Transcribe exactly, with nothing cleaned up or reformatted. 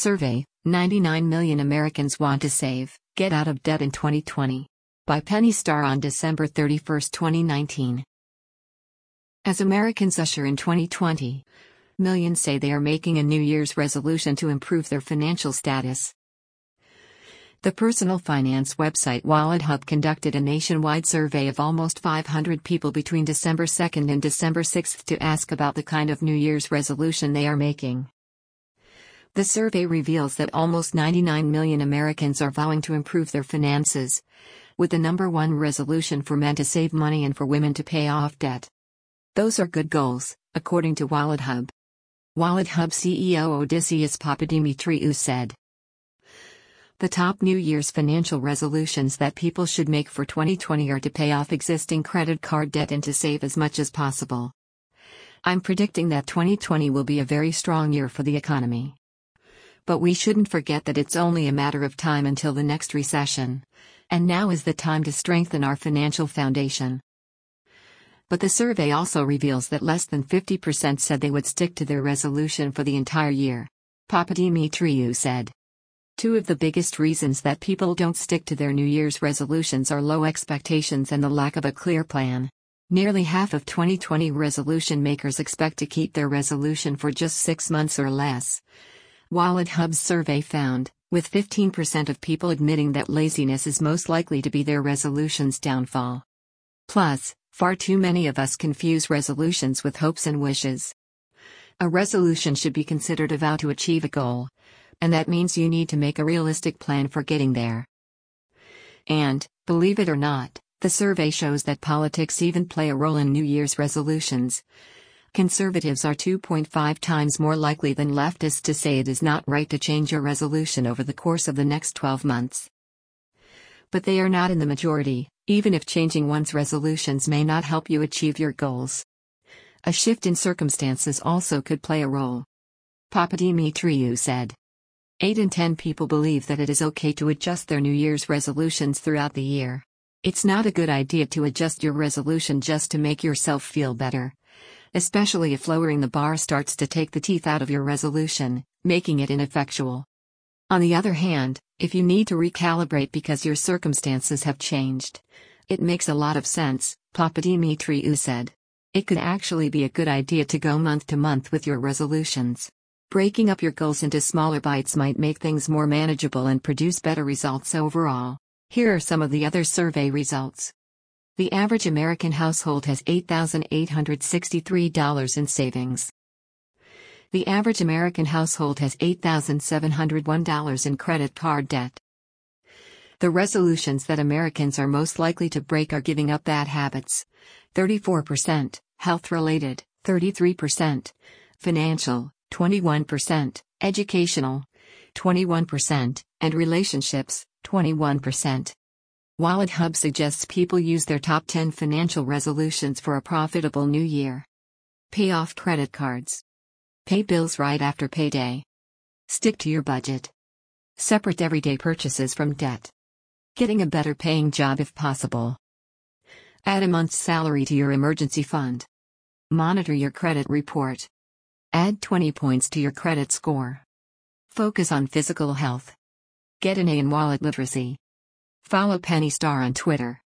Survey: ninety-nine million Americans want to save, get out of debt in twenty twenty. By Penny Starr on December thirty-first, twenty nineteen. As Americans usher in twenty twenty, millions say they are making a New Year's resolution to improve their financial status. The personal finance website WalletHub conducted a nationwide survey of almost five hundred people between December second and December sixth to ask about the kind of New Year's resolution they are making. The survey reveals that almost ninety-nine million Americans are vowing to improve their finances, with the number one resolution for men to save money and for women to pay off debt. Those are good goals, according to WalletHub. WalletHub C E O Odysseus Papadimitriou said, "The top New Year's financial resolutions that people should make for twenty twenty are to pay off existing credit card debt and to save as much as possible. I'm predicting that twenty twenty will be a very strong year for the economy. But we shouldn't forget that it's only a matter of time until the next recession, and now is the time to strengthen our financial foundation." But the survey also reveals that less than fifty percent said they would stick to their resolution for the entire year. Papadimitriou said, "Two of the biggest reasons that people don't stick to their New Year's resolutions are low expectations and the lack of a clear plan. Nearly half of twenty twenty resolution makers expect to keep their resolution for just six months or less." WalletHub's survey found, with fifteen percent of people admitting that laziness is most likely to be their resolution's downfall. Plus, far too many of us confuse resolutions with hopes and wishes. A resolution should be considered a vow to achieve a goal, and that means you need to make a realistic plan for getting there. And, believe it or not, the survey shows that politics even play a role in New Year's resolutions. Conservatives are two point five times more likely than leftists to say it is not right to change your resolution over the course of the next twelve months. But they are not in the majority, even if changing one's resolutions may not help you achieve your goals. A shift in circumstances also could play a role. Papadimitriou said, eight in ten people believe that it is okay to adjust their New Year's resolutions throughout the year. It's not a good idea to adjust your resolution just to make yourself feel better, especially if lowering the bar starts to take the teeth out of your resolution, making it ineffectual. On the other hand, if you need to recalibrate because your circumstances have changed, it makes a lot of sense, Papadimitriou said. It could actually be a good idea to go month to month with your resolutions. Breaking up your goals into smaller bites might make things more manageable and produce better results overall. Here are some of the other survey results. The average American household has eight thousand eight hundred sixty-three dollars in savings. The average American household has eight thousand seven hundred one dollars in credit card debt. The resolutions that Americans are most likely to break are giving up bad habits, thirty-four percent, health-related, thirty-three percent, financial, twenty-one percent, educational, twenty-one percent, and relationships, twenty-one percent. WalletHub suggests people use their top ten financial resolutions for a profitable new year. Pay off credit cards. Pay bills right after payday. Stick to your budget. Separate everyday purchases from debt. Getting a better paying job if possible. Add a month's salary to your emergency fund. Monitor your credit report. Add twenty points to your credit score. Focus on physical health. Get an A in wallet literacy. Follow Penny Starr on Twitter.